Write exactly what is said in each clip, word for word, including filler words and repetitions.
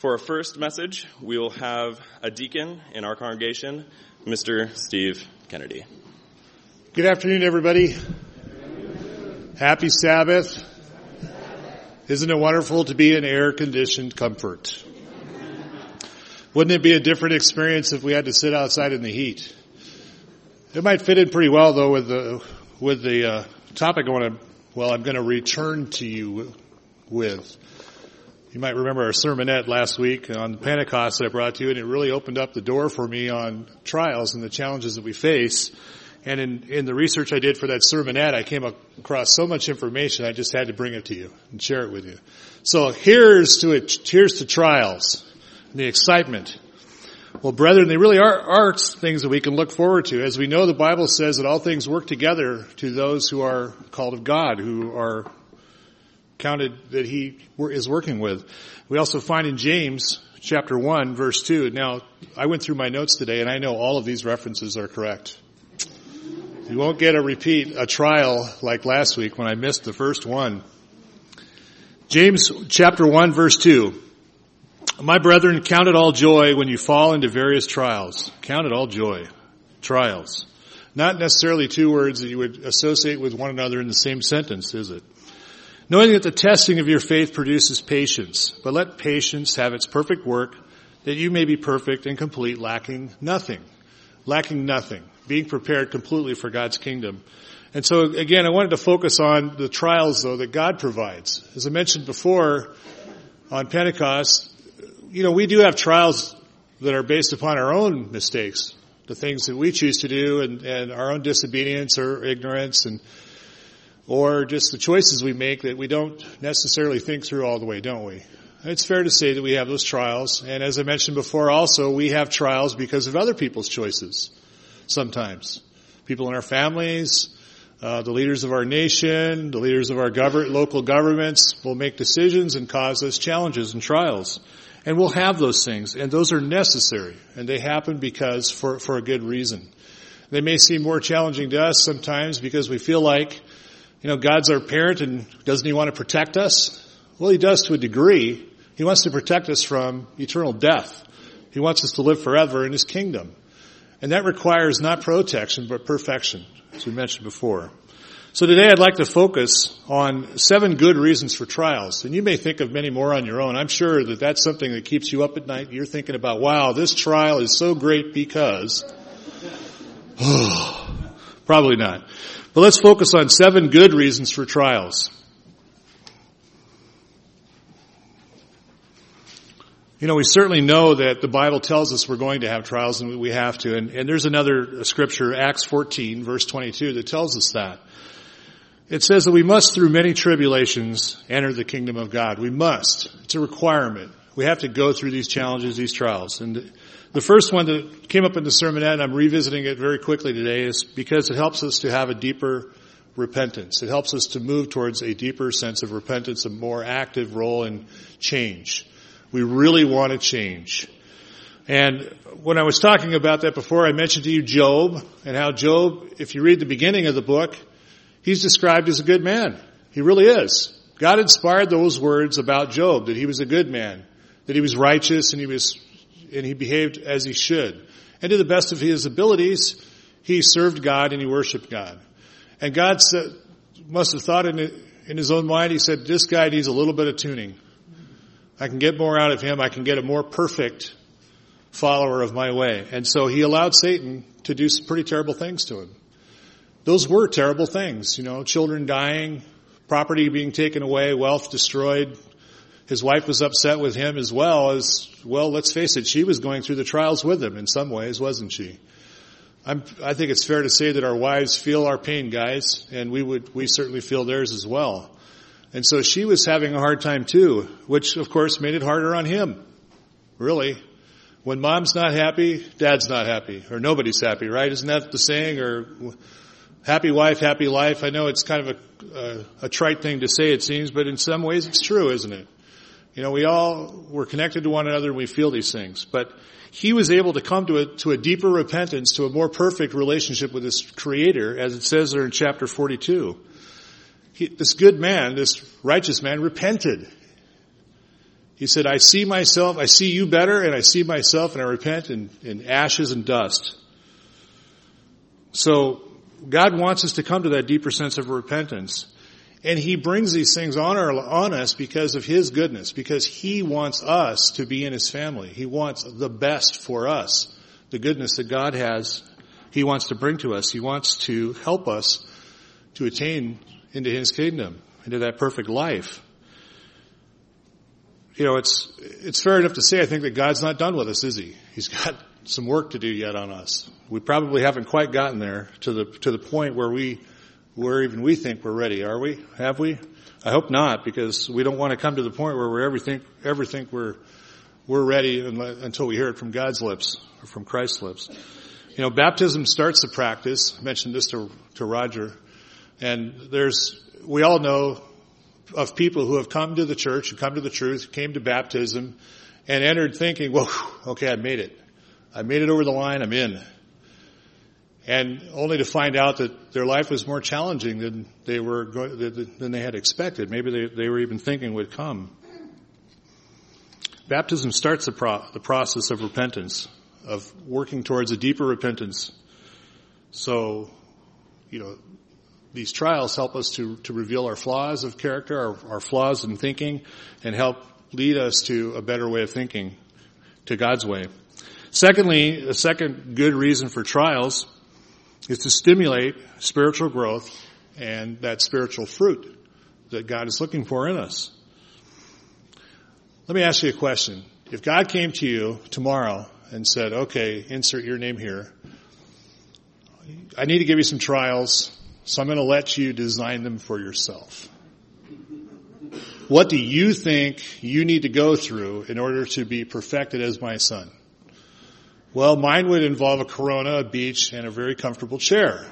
For our first message, we will have a deacon in our congregation, Mister Steve Kennedy. Good afternoon, everybody. Happy Sabbath. Isn't it wonderful to be in air-conditioned comfort? Wouldn't it be a different experience if we had to sit outside in the heat? It might fit in pretty well, though, with the with the uh, topic I want to, well, I'm going to return to you with. You might remember our sermonette last week on Pentecost that I brought to you, and it really opened up the door for me on trials and the challenges that we face. And in, in the research I did for that sermonette, I came across so much information, I just had to bring it to you and share it with you. So here's to it, here's to trials, and the excitement. Well, brethren, they really are, are things that we can look forward to. As we know, the Bible says that all things work together to those who are called of God, who are counted that he is working with. We also find in James chapter one, verse two. Now, I went through my notes today, and I know all of these references are correct. You won't get a repeat, a trial like last week when I missed the first one. James chapter one, verse two. My brethren, count it all joy when you fall into various trials. Count it all joy. Trials. Not necessarily two words that you would associate with one another in the same sentence, is it? Knowing that the testing of your faith produces patience, but let patience have its perfect work, that you may be perfect and complete, lacking nothing. Lacking nothing. Being prepared completely for God's kingdom. And so, again, I wanted to focus on the trials, though, that God provides. As I mentioned before, on Pentecost, you know, we do have trials that are based upon our own mistakes, the things that we choose to do, and, and our own disobedience or ignorance, and or just the choices we make that we don't necessarily think through all the way, don't we? It's fair to say that we have those trials. And as I mentioned before, also, we have trials because of other people's choices sometimes. People in our families, uh, the leaders of our nation, the leaders of our gov- local governments will make decisions and cause us challenges and trials. And we'll have those things, and those are necessary. And they happen because for, for a good reason. They may seem more challenging to us sometimes because we feel like, you know, God's our parent, and doesn't he want to protect us? Well, he does to a degree. He wants to protect us from eternal death. He wants us to live forever in his kingdom. And that requires not protection, but perfection, as we mentioned before. So today I'd like to focus on seven good reasons for trials. And you may think of many more on your own. I'm sure that that's something that keeps you up at night. You're thinking about, wow, this trial is so great because... Oh, probably not. But let's focus on seven good reasons for trials. You know, we certainly know that the Bible tells us we're going to have trials, and we have to. And, and there's another scripture, Acts fourteen, verse twenty-two, that tells us that. It says that we must, through many tribulations, enter the kingdom of God. We must. It's a requirement. We have to go through these challenges, these trials. And the first one that came up in the sermonette, and I'm revisiting it very quickly today, is because it helps us to have a deeper repentance. It helps us to move towards a deeper sense of repentance, a more active role in change. We really want to change. And when I was talking about that before, I mentioned to you Job, and how Job, if you read the beginning of the book, he's described as a good man. He really is. God inspired those words about Job, that he was a good man, that he was righteous, and he was and he behaved as he should. And to the best of his abilities, he served God and he worshiped God. And God said, must have thought in, it, in his own mind, he said, this guy needs a little bit of tuning. I can get more out of him. I can get a more perfect follower of my way. And so he allowed Satan to do some pretty terrible things to him. Those were terrible things, you know, children dying, property being taken away, wealth destroyed. His wife was upset with him as well as, well, let's face it, she was going through the trials with him in some ways, wasn't she? I'm, I think it's fair to say that our wives feel our pain, guys, and we would, we certainly feel theirs as well. And so she was having a hard time too, which of course made it harder on him. Really. When mom's not happy, dad's not happy, or nobody's happy, right? Isn't that the saying? Or happy wife, happy life. I know it's kind of a, a, a trite thing to say, it seems, but in some ways it's true, isn't it? You know, we all, we're connected to one another and we feel these things. But he was able to come to a, to a deeper repentance, to a more perfect relationship with his Creator, as it says there in chapter forty-two. He, this good man, this righteous man, repented. He said, I see myself, I see you better, and I see myself, and I repent in, in ashes and dust. So God wants us to come to that deeper sense of repentance. And He brings these things on, our, on us because of His goodness, because He wants us to be in His family. He wants the best for us. The goodness that God has, He wants to bring to us. He wants to help us to attain into His kingdom, into that perfect life. You know, it's, it's fair enough to say, I think, that God's not done with us, is He? He's got some work to do yet on us. We probably haven't quite gotten there to the, to the point where we, where even we think we're ready, are we? Have we? I hope not, because we don't want to come to the point where we ever think, ever think we're, we're ready until we hear it from God's lips, or from Christ's lips. You know, baptism starts the practice. I mentioned this to, to Roger. And there's, we all know of people who have come to the church, who come to the truth, came to baptism, and entered thinking, well, okay, I made it. I made it over the line, I'm in. And only to find out that their life was more challenging than they were than they had expected. Maybe they, they were even thinking would come. Baptism starts the, pro, the process of repentance, of working towards a deeper repentance. So, you know, these trials help us to, to reveal our flaws of character, our, our flaws in thinking, and help lead us to a better way of thinking, to God's way. Secondly, a second good reason for trials is to stimulate spiritual growth and that spiritual fruit that God is looking for in us. Let me ask you a question. If God came to you tomorrow and said, okay, insert your name here, I need to give you some trials, so I'm going to let you design them for yourself. What do you think you need to go through in order to be perfected as my son? Well, mine would involve a Corona, a beach, and a very comfortable chair.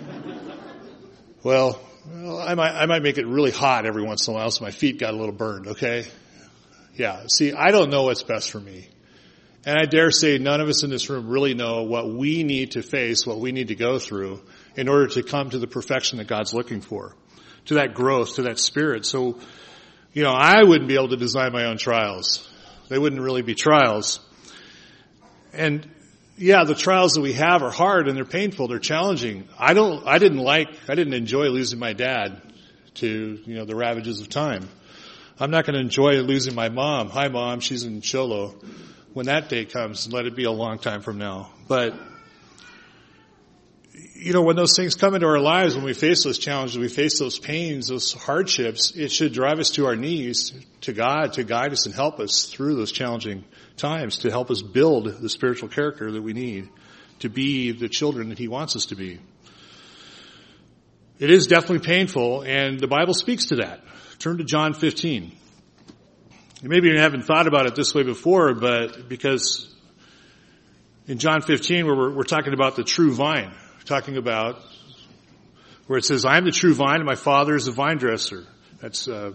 Well, well I might, I might make it really hot every once in a while so my feet got a little burned, okay? Yeah, see, I don't know what's best for me. And I dare say none of us in this room really know what we need to face, what we need to go through in order to come to the perfection that God's looking for, to that growth, to that spirit. So, you know, I wouldn't be able to design my own trials. They wouldn't really be trials. And yeah, the trials that we have are hard and they're painful, they're challenging. I don't, I didn't like, I didn't enjoy losing my dad to, you know, the ravages of time. I'm not going to enjoy losing my mom. Hi, Mom, she's in Cholo. When that day comes, let it be a long time from now. But, you know, when those things come into our lives, when we face those challenges, we face those pains, those hardships, it should drive us to our knees, to God, to guide us and help us through those challenging times, to help us build the spiritual character that we need to be the children that He wants us to be. It is definitely painful, and the Bible speaks to that. Turn to John fifteen. Maybe you haven't thought about it this way before, but because in John fifteen, where we're, we're talking about the true vine, we're talking about where it says, I am the true vine and my Father is the vine dresser. That's uh,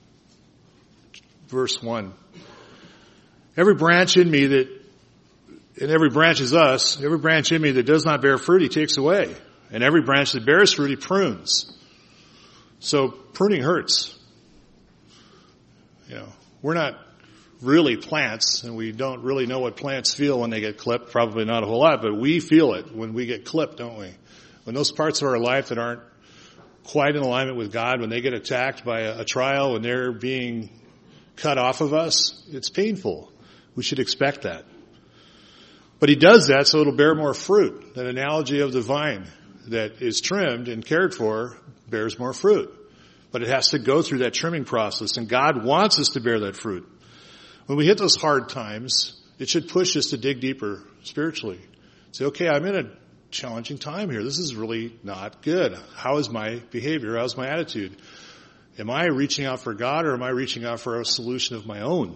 verse one. Every branch in me that, and every branch is us, every branch in me that does not bear fruit, He takes away. And every branch that bears fruit, He prunes. So pruning hurts. You know, we're not really plants, and we don't really know what plants feel when they get clipped. Probably not a whole lot, but we feel it when we get clipped, don't we? When those parts of our life that aren't quite in alignment with God, when they get attacked by a, a trial, when they're being cut off of us, it's painful. We should expect that. But He does that so it'll bear more fruit. That analogy of the vine that is trimmed and cared for bears more fruit. But it has to go through that trimming process, and God wants us to bear that fruit. When we hit those hard times, it should push us to dig deeper spiritually. Say, okay, I'm in a challenging time here. This is really not good. How is my behavior? How's my attitude? Am I reaching out for God, or am I reaching out for a solution of my own?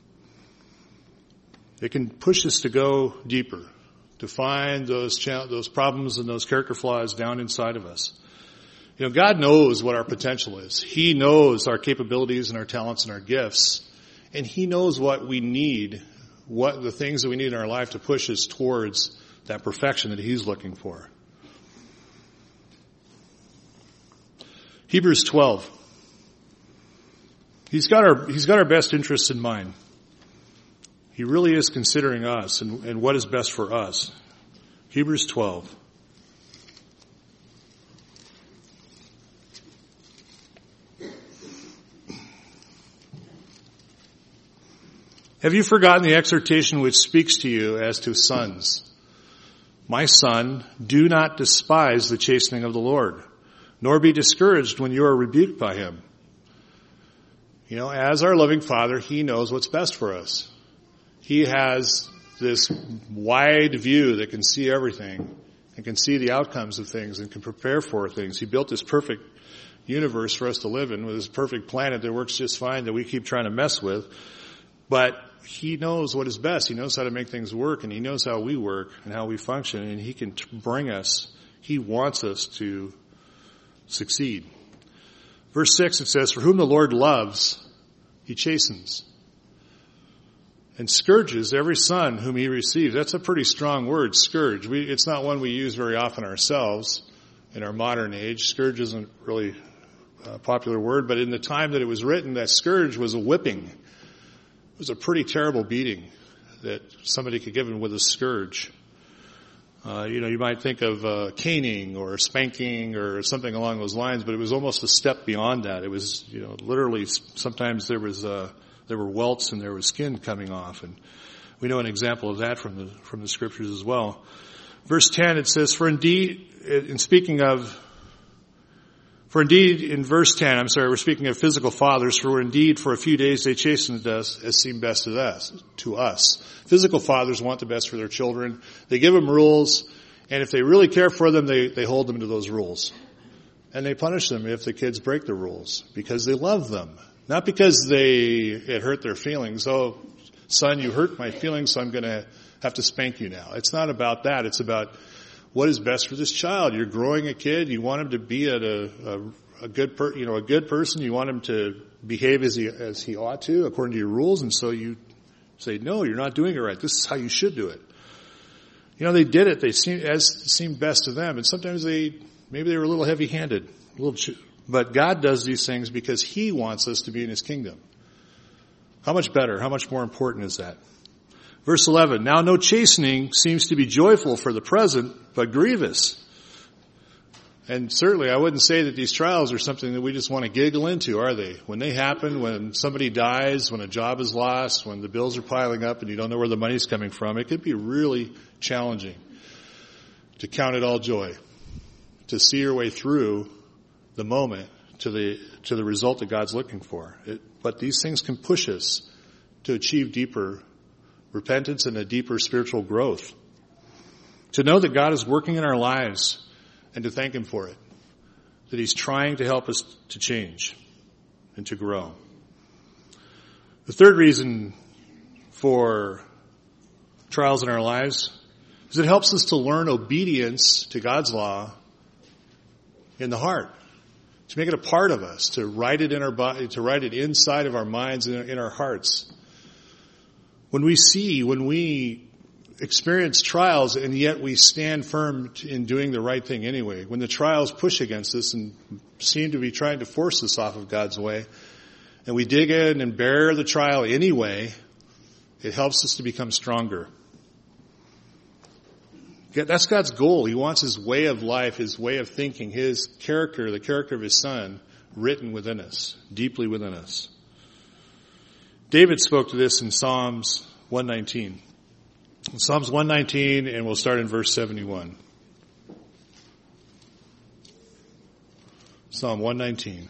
It can push us to go deeper, to find those cha- those problems and those character flaws down inside of us. You know, God knows what our potential is. He knows our capabilities and our talents and our gifts. And He knows what we need, what the things that we need in our life to push us towards that perfection that He's looking for. Hebrews twelve. He's got our, He's got our best interests in mind. He really is considering us and, and what is best for us. Hebrews twelve. Have you forgotten the exhortation which speaks to you as to sons? My son, do not despise the chastening of the Lord, nor be discouraged when you are rebuked by him. You know, as our loving Father, He knows what's best for us. He has this wide view that can see everything and can see the outcomes of things and can prepare for things. He built this perfect universe for us to live in with this perfect planet that works just fine that we keep trying to mess with. But He knows what is best. He knows how to make things work, and He knows how we work and how we function, and He can bring us. He wants us to succeed. Verse six, it says, "For whom the Lord loves, He chastens, and scourges every son whom He receives." That's a pretty strong word, scourge. We, it's not one we use very often ourselves in our modern age. Scourge isn't really a popular word, but in the time that it was written, that scourge was a whipping. It was a pretty terrible beating that somebody could give him with a scourge. Uh, you know, you might think of uh, caning or spanking or something along those lines, but it was almost a step beyond that. It was, you know, literally sometimes there was uh, there were welts and there was skin coming off, and we know an example of that from the from the scriptures as well. Verse ten, it says, "For indeed," in speaking of. For indeed, in verse ten, I'm sorry, we're speaking of physical fathers, for indeed for a few days they chastened us as seemed best to us. To us. Physical fathers want the best for their children. They give them rules, and if they really care for them, they, they hold them to those rules. And they punish them if the kids break the rules, because they love them. Not because they it hurt their feelings. "Oh, son, you hurt my feelings, so I'm going to have to spank you now." It's not about that. It's about what is best for this child. You're growing a kid. You want him to be at a, a, a good, per, you know, a good person. You want him to behave as he as he ought to, according to your rules. And so you say, "No, you're not doing it right. This is how you should do it." You know, they did it. They seemed as seemed best to them, and sometimes they maybe they were a little heavy-handed, a little. But God does these things because He wants us to be in His kingdom. How much better? How much more important is that? Verse eleven, "Now no chastening seems to be joyful for the present, but grievous." And certainly I wouldn't say that these trials are something that we just want to giggle into, are they? When they happen, when somebody dies, when a job is lost, when the bills are piling up and you don't know where the money's coming from, it could be really challenging to count it all joy, to see your way through the moment to the to the result that God's looking for. It, but these things can push us to achieve deeper repentance and a deeper spiritual growth. To know that God is working in our lives and to thank Him for it. That He's trying to help us to change and to grow. The third reason for trials in our lives is it helps us to learn obedience to God's law in the heart. To make it a part of us, to write it in our body, to write it inside of our minds and in our hearts. When we see, when we experience trials and yet we stand firm in doing the right thing anyway, when the trials push against us and seem to be trying to force us off of God's way, and we dig in and bear the trial anyway, it helps us to become stronger. That's God's goal. He wants His way of life, His way of thinking, His character, the character of His Son, written within us, deeply within us. David spoke to this in Psalms one nineteen. In Psalms one nineteen, and we'll start in verse seventy-one. Psalm one nineteen.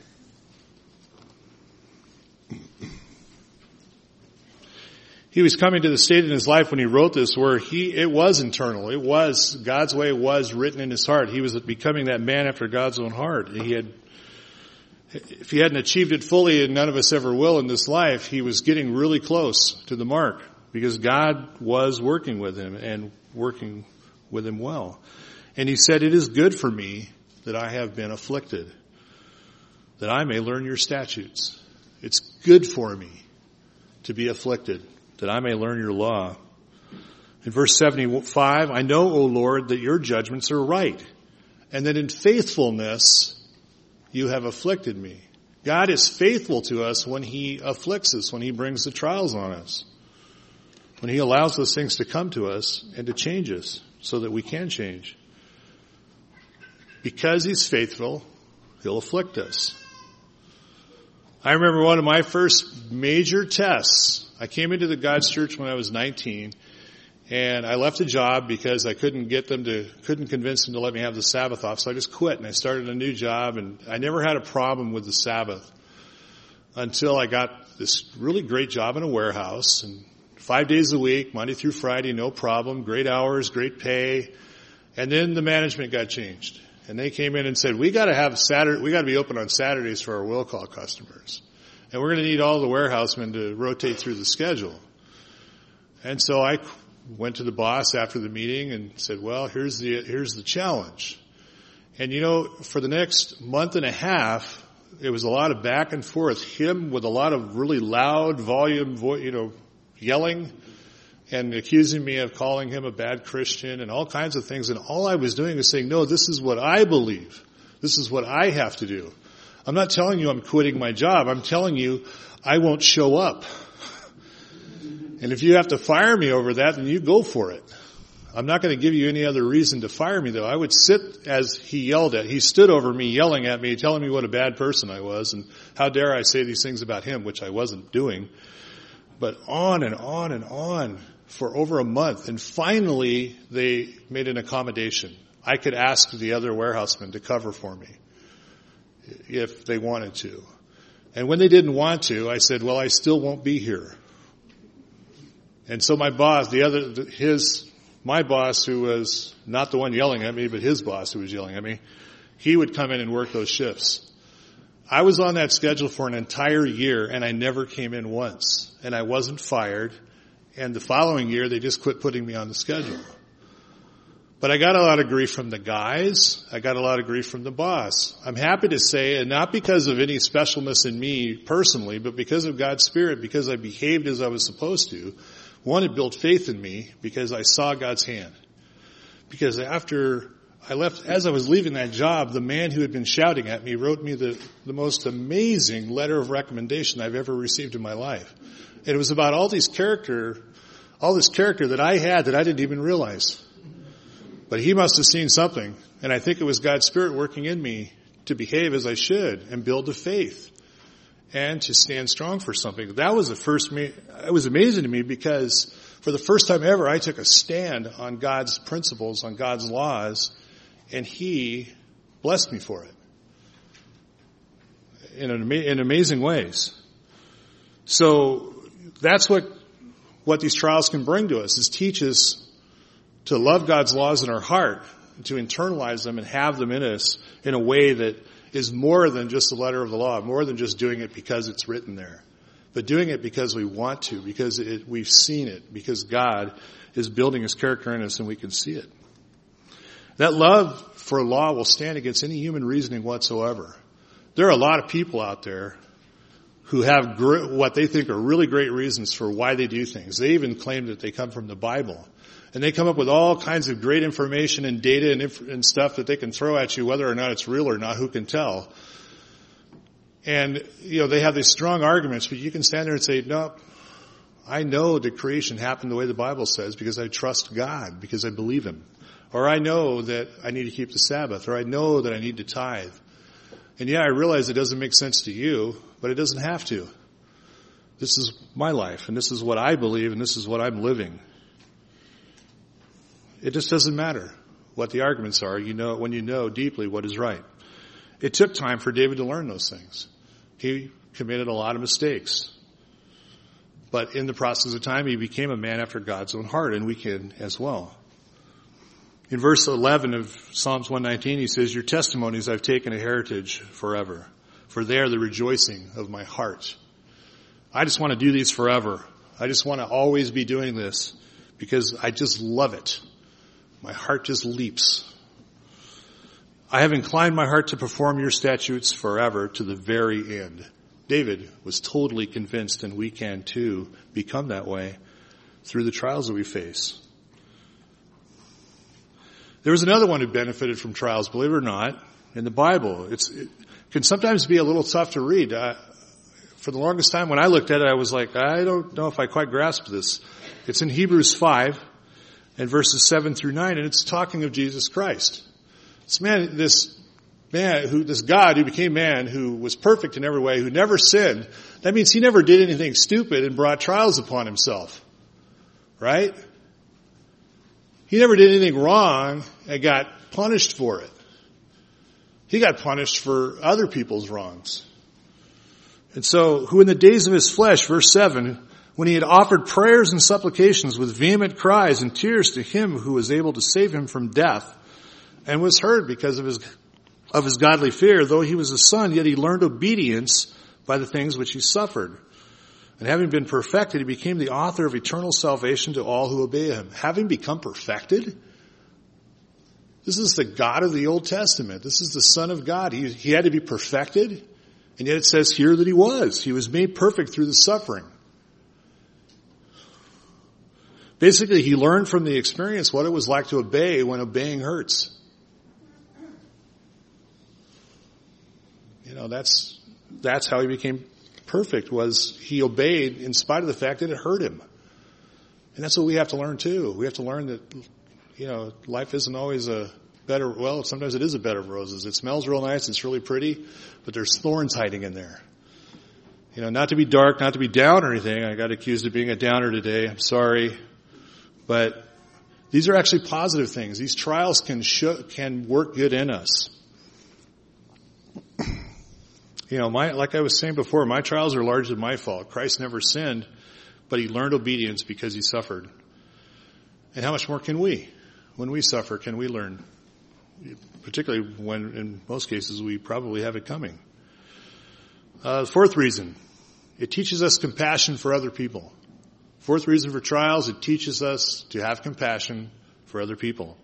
He was coming to the state in his life when he wrote this where he, it was internal. It was, God's way was written in his heart. He was becoming that man after God's own heart. He had, if he hadn't achieved it fully, and none of us ever will in this life, he was getting really close to the mark because God was working with him and working with him well. And he said, "It is good for me that I have been afflicted, that I may learn your statutes." It's good for me to be afflicted, that I may learn your law. In verse seventy-five, "I know, O Lord, that your judgments are right, and that in faithfulness you have afflicted me." God is faithful to us when He afflicts us, when He brings the trials on us. when he allows those things to come to us and to change us so that we can change. Because he's faithful, he'll afflict us. I remember one of my first major tests. I came into the God's church when I was nineteen, and I left a job because I couldn't get them to, couldn't convince them to let me have the Sabbath off, so I just quit and I started a new job, and I never had a problem with the Sabbath until I got this really great job in a warehouse, and five days a week, Monday through Friday, no problem, great hours, great pay, and then the management got changed. And they came in and said, we gotta have Saturday, we gotta be open on Saturdays for our will call customers. And we're gonna need all the warehousemen to rotate through the schedule. And so I went to the boss after the meeting and said, well, here's the, here's the challenge. And you know, for the next month and a half, it was a lot of back and forth. Him with a lot of really loud volume, vo- you know, yelling and accusing me of calling him a bad Christian and all kinds of things. And all I was doing was saying, no, this is what I believe. This is what I have to do. I'm not telling you I'm quitting my job. I'm telling you I won't show up. And if you have to fire me over that, then you go for it. I'm not going to give you any other reason to fire me, though. I would sit as he yelled at. He stood over me, yelling at me, telling me what a bad person I was, and how dare I say these things about him, which I wasn't doing. But on and on and on for over a month. And finally, they made an accommodation. I could ask the other warehousemen to cover for me if they wanted to. And when they didn't want to, I said, well, I still won't be here. And so my boss, the other, his, my boss, who was not the one yelling at me, but his boss who was yelling at me, he would come in and work those shifts. I was on that schedule for an entire year, and I never came in once. And I wasn't fired. And the following year, they just quit putting me on the schedule. But I got a lot of grief from the guys. I got a lot of grief from the boss. I'm happy to say, and not because of any specialness in me personally, but because of God's Spirit, because I behaved as I was supposed to. One, it built faith in me because I saw God's hand. Because after I left, as I was leaving that job, the man who had been shouting at me wrote me the, the most amazing letter of recommendation I've ever received in my life. And it was about all these character, all this character that I had that I didn't even realize. But he must have seen something, and I think it was God's Spirit working in me to behave as I should and build a faith and to stand strong for something. That was the first, it was amazing to me because for the first time ever, I took a stand on God's principles, on God's laws, and he blessed me for it in, an, in amazing ways. So that's what, what these trials can bring to us, is teach us to love God's laws in our heart, to internalize them and have them in us in a way that is more than just the letter of the law, more than just doing it because it's written there, but doing it because we want to, because it, we've seen it, because God is building his character in us and we can see it. That love for law will stand against any human reasoning whatsoever. There are a lot of people out there who have gr- what they think are really great reasons for why they do things. They even claim that they come from the Bible. And they come up with all kinds of great information and data and, inf- and stuff that they can throw at you, whether or not it's real or not, who can tell. And, you know, they have these strong arguments, but you can stand there and say, no, I know that creation happened the way the Bible says because I trust God, because I believe him. Or I know that I need to keep the Sabbath, or I know that I need to tithe. And yeah, I realize it doesn't make sense to you, but it doesn't have to. This is my life, and this is what I believe, and this is what I'm living. It just doesn't matter what the arguments are. You know, when you know deeply what is right. It took time for David to learn those things. He committed a lot of mistakes. But in the process of time, he became a man after God's own heart, and we can as well. In verse eleven of Psalms one nineteen, he says, your testimonies I've taken a heritage forever, for they are the rejoicing of my heart. I just want to do these forever. I just want to always be doing this because I just love it. My heart just leaps. I have inclined my heart to perform your statutes forever to the very end. David was totally convinced, and we can too become that way through the trials that we face. There was another one who benefited from trials, believe it or not, in the Bible. It's, it can sometimes be a little tough to read. Uh, for the longest time when I looked at it, I was like, I don't know if I quite grasped this. It's in Hebrews five and verses seven through nine, and it's talking of Jesus Christ. This man, this man who, this God who became man, who was perfect in every way, who never sinned. That means he never did anything stupid and brought trials upon himself. Right? He never did anything wrong and got punished for it. He got punished for other people's wrongs. And so, who in the days of his flesh, verse seven, when he had offered prayers and supplications with vehement cries and tears to him who was able to save him from death, and was heard because of his, of his godly fear, though he was a son, yet he learned obedience by the things which he suffered. And having been perfected, he became the author of eternal salvation to all who obey him. Having become perfected? This is the God of the Old Testament. This is the Son of God. He, he had to be perfected, and yet it says here that he was. He was made perfect through the suffering. Basically, he learned from the experience what it was like to obey when obeying hurts. You know, that's, that's how he became perfect, was he obeyed in spite of the fact that it hurt him. And that's what we have to learn too. We have to learn that, you know, life isn't always a bed of, well, sometimes it is a bed of roses. It smells real nice, it's really pretty, but there's thorns hiding in there. You know, not to be dark, not to be down or anything. I got accused of being a downer today. I'm sorry. But these are actually positive things. These trials can show, can work good in us. You know, my, like I was saying before, my trials are largely my fault. Christ never sinned, but he learned obedience because he suffered. And how much more can we? When we suffer, can we learn? Particularly when, in most cases, we probably have it coming. Uh, fourth reason, it teaches us compassion for other people. Fourth reason for trials, it teaches us to have compassion for other people.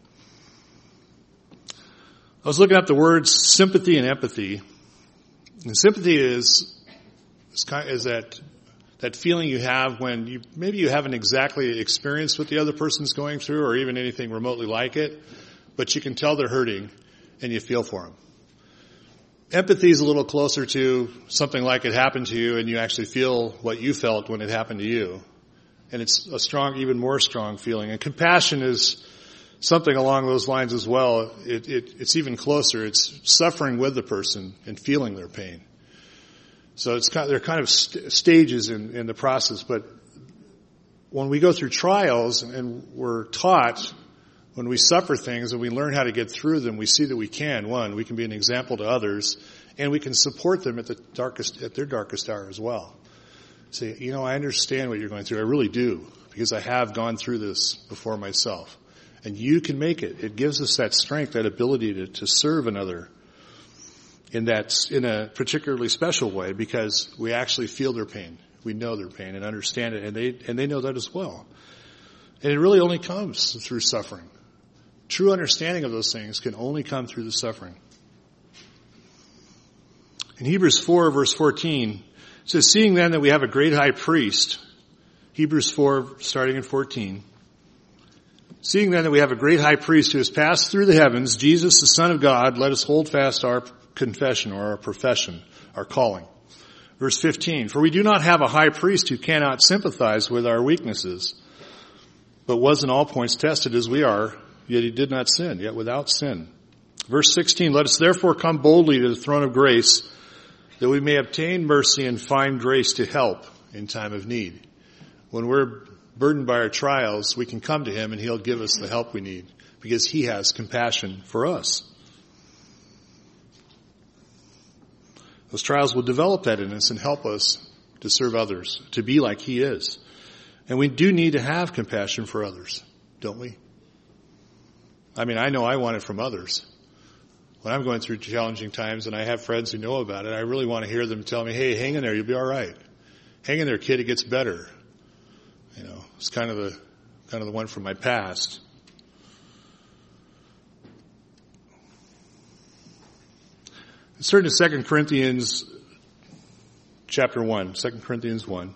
I was looking up the words sympathy and empathy. And sympathy is, is, kind of, is that, that feeling you have when you, maybe you haven't exactly experienced what the other person's going through or even anything remotely like it, but you can tell they're hurting and you feel for them. Empathy is a little closer to something like it happened to you and you actually feel what you felt when it happened to you. And it's a strong, even more strong feeling. And compassion is something along those lines as well. It, it, it's even closer. It's suffering with the person and feeling their pain. So it's kind of, they're kind of st- stages in, in the process. But when we go through trials and we're taught, when we suffer things and we learn how to get through them, we see that we can. One, we can be an example to others, and we can support them at the darkest, at their darkest hour as well. Say, you know, I understand what you're going through. I really do, because I have gone through this before myself. And you can make it. It gives us that strength, that ability to, to serve another in that, in a particularly special way, because we actually feel their pain. We know their pain and understand it, and they, and they know that as well. And it really only comes through suffering. True understanding of those things can only come through the suffering. In Hebrews four, verse fourteen, it says, seeing then that we have a great high priest, Hebrews four, starting in fourteen, seeing then that we have a great high priest who has passed through the heavens, Jesus, the Son of God, let us hold fast our confession or our profession, our calling. Verse fifteen, for we do not have a high priest who cannot sympathize with our weaknesses, but was in all points tested as we are, yet he did not sin, yet without sin. Verse sixteen, let us therefore come boldly to the throne of grace, that we may obtain mercy and find grace to help in time of need. When we're burdened by our trials, we can come to him and he'll give us the help we need because he has compassion for us. Those trials will develop that in us and help us to serve others, to be like he is. And we do need to have compassion for others, don't we? I mean, I know I want it from others. When I'm going through challenging times and I have friends who know about it, I really want to hear them tell me, hey, hang in there, you'll be all right. Hang in there, kid, it gets better. You know, it's kind of the, kind of the one from my past. Let's turn to Second Corinthians chapter one, Second Corinthians one.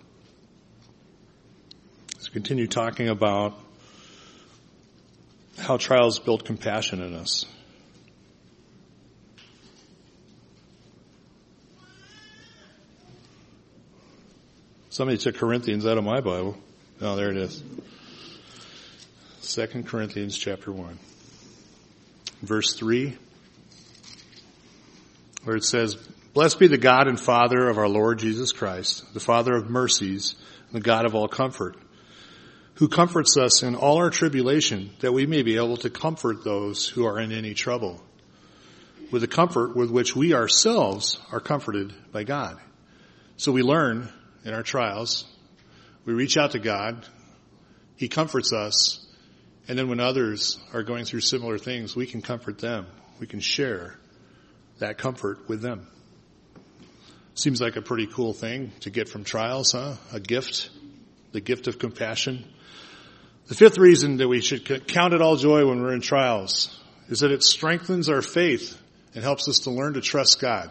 Let's continue talking about how trials build compassion in us. Somebody took Corinthians out of my Bible. Oh, there it is. Second Corinthians chapter one. Verse three, where it says, "Blessed be the God and Father of our Lord Jesus Christ, the Father of mercies, and the God of all comfort, who comforts us in all our tribulation, that we may be able to comfort those who are in any trouble, with the comfort with which we ourselves are comforted by God." So we learn in our trials, we reach out to God, He comforts us, and then when others are going through similar things, we can comfort them. We can share that comfort with them. Seems like a pretty cool thing to get from trials, huh? A gift, the gift of compassion. The fifth reason that we should count it all joy when we're in trials is that it strengthens our faith and helps us to learn to trust God.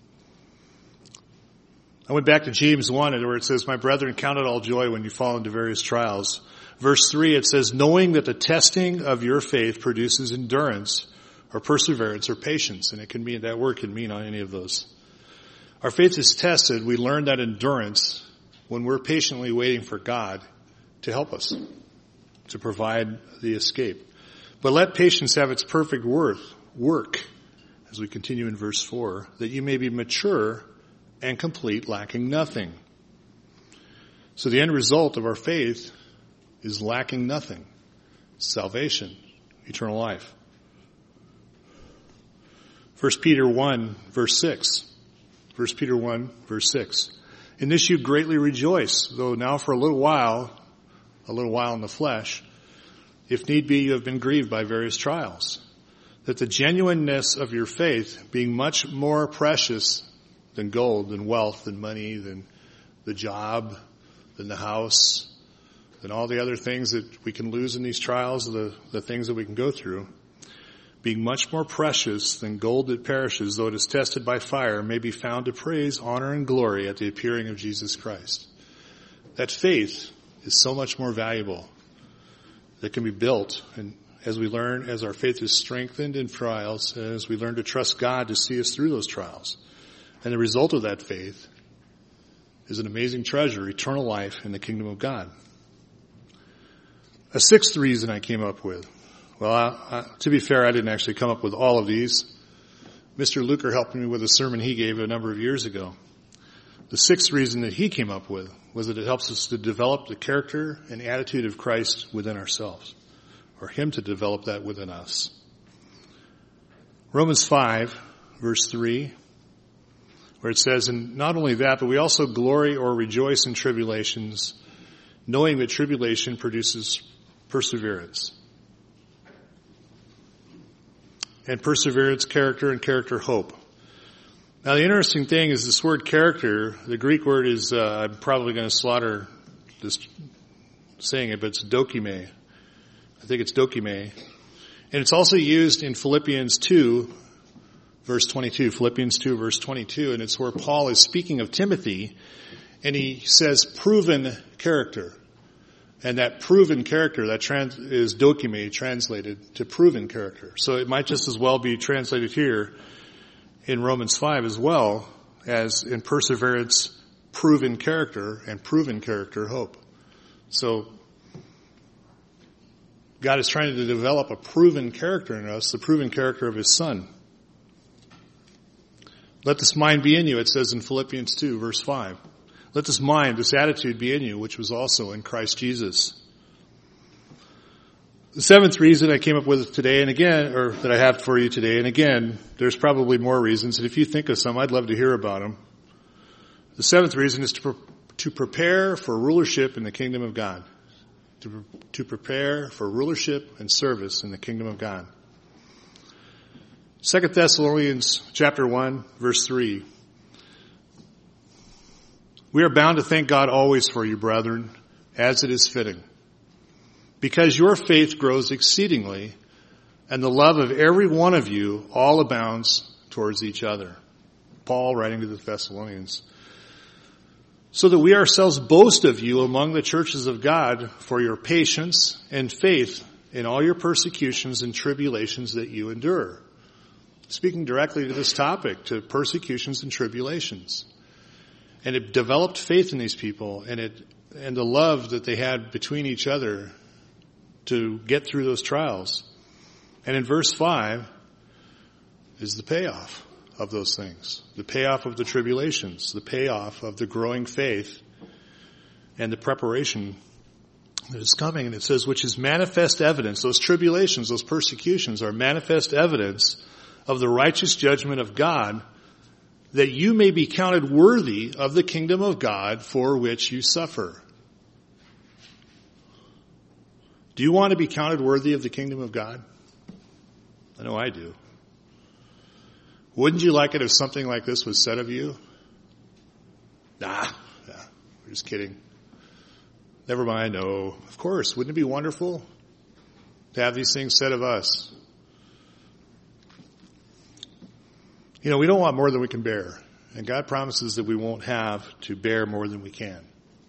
I went back to James one where it says, "My brethren, count it all joy when you fall into various trials." Verse three, it says, "Knowing that the testing of your faith produces endurance or perseverance or patience." And it can mean, that word can mean on any of those. Our faith is tested. We learn that endurance when we're patiently waiting for God to help us, to provide the escape. "But let patience have its perfect worth, work," as we continue in verse four, "that you may be mature and complete, lacking nothing." So the end result of our faith is lacking nothing. Salvation, eternal life. First Peter one, verse six. First Peter one, verse six. "In this you greatly rejoice, though now for a little while, a little while in the flesh, if need be, you have been grieved by various trials, that the genuineness of your faith, being much more precious than gold, than wealth, than money, than the job, than the house, than all the other things that we can lose in these trials, the, the things that we can go through, being much more precious than gold that perishes, though it is tested by fire, may be found to praise, honor, and glory at the appearing of Jesus Christ." That faith is so much more valuable. That can be built, and as we learn, as our faith is strengthened in trials, as we learn to trust God to see us through those trials. And the result of that faith is an amazing treasure, eternal life in the kingdom of God. A sixth reason I came up with. Well, I, I, to be fair, I didn't actually come up with all of these. Mister Luker helped me with a sermon he gave a number of years ago. The sixth reason that he came up with was that it helps us to develop the character and attitude of Christ within ourselves, or Him to develop that within us. Romans five, verse three, where it says, "And not only that, but we also glory or rejoice in tribulations, knowing that tribulation produces perseverance. And perseverance, character, and character, hope." Now the interesting thing is this word character, the Greek word is, uh, I'm probably going to slaughter this saying it, but it's dokime. I think it's dokime. And it's also used in Philippians two, verse twenty-two, Philippians two, verse twenty-two, and it's where Paul is speaking of Timothy, and he says proven character. And that proven character, that trans- is dokime, translated to proven character. So it might just as well be translated here in Romans five as well as in perseverance, proven character, and proven character, hope. So God is trying to develop a proven character in us, the proven character of His Son. "Let this mind be in you," it says in Philippians two, verse five. "Let this mind, this attitude be in you, which was also in Christ Jesus." The seventh reason I came up with today, and again, or that I have for you today, and again, there's probably more reasons, and if you think of some, I'd love to hear about them. The seventh reason is to, pre- to prepare for rulership in the kingdom of God. To, to prepare for rulership and service in the kingdom of God. Second Thessalonians chapter one, verse three. "We are bound to thank God always for you, brethren, as it is fitting, because your faith grows exceedingly, and the love of every one of you all abounds towards each other." Paul writing to the Thessalonians. "So that we ourselves boast of you among the churches of God for your patience and faith in all your persecutions and tribulations that you endure." Speaking directly to this topic, to persecutions and tribulations. And it developed faith in these people, and it and the love that they had between each other to get through those trials. And in verse five is the payoff of those things. The payoff of the tribulations, the payoff of the growing faith, and the preparation that is coming. And it says, which is manifest evidence. Those tribulations, those persecutions are manifest evidence of the righteous judgment of God, that you may be counted worthy of the kingdom of God for which you suffer. Do you want to be counted worthy of the kingdom of God? I know I do. Wouldn't you like it if something like this was said of you? Nah, nah, we're just kidding. Never mind, no. Of course, wouldn't it be wonderful to have these things said of us? You know, we don't want more than we can bear. And God promises that we won't have to bear more than we can.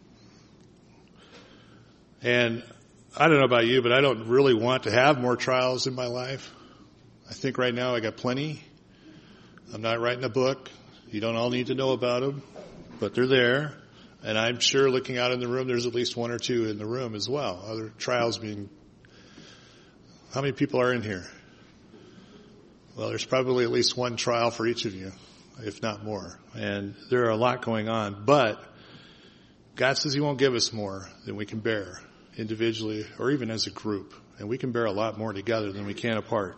And I don't know about you, but I don't really want to have more trials in my life. I think right now I got plenty. I'm not writing a book. You don't all need to know about them, but they're there. And I'm sure looking out in the room, there's at least one or two in the room as well. Other trials being... How many people are in here? Well, there's probably at least one trial for each of you, if not more. And there are a lot going on. But God says He won't give us more than we can bear individually or even as a group. And we can bear a lot more together than we can apart.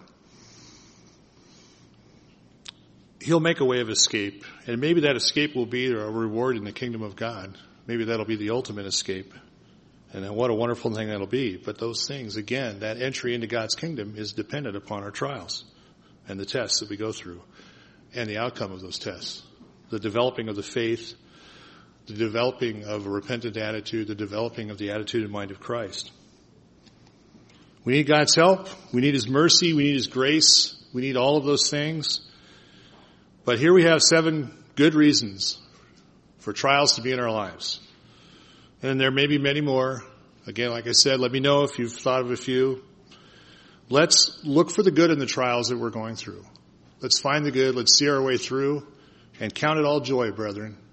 He'll make a way of escape. And maybe that escape will be a reward in the kingdom of God. Maybe that'll be the ultimate escape. And what a wonderful thing that'll be. But those things, again, that entry into God's kingdom is dependent upon our trials and the tests that we go through and the outcome of those tests. The developing of the faith, the developing of a repentant attitude, the developing of the attitude and mind of Christ. We need God's help. We need His mercy. We need His grace. We need all of those things. But here we have seven good reasons for trials to be in our lives. And there may be many more. Again, like I said, let me know if you've thought of a few. Let's look for the good in the trials that we're going through. Let's find the good. Let's see our way through and count it all joy, brethren,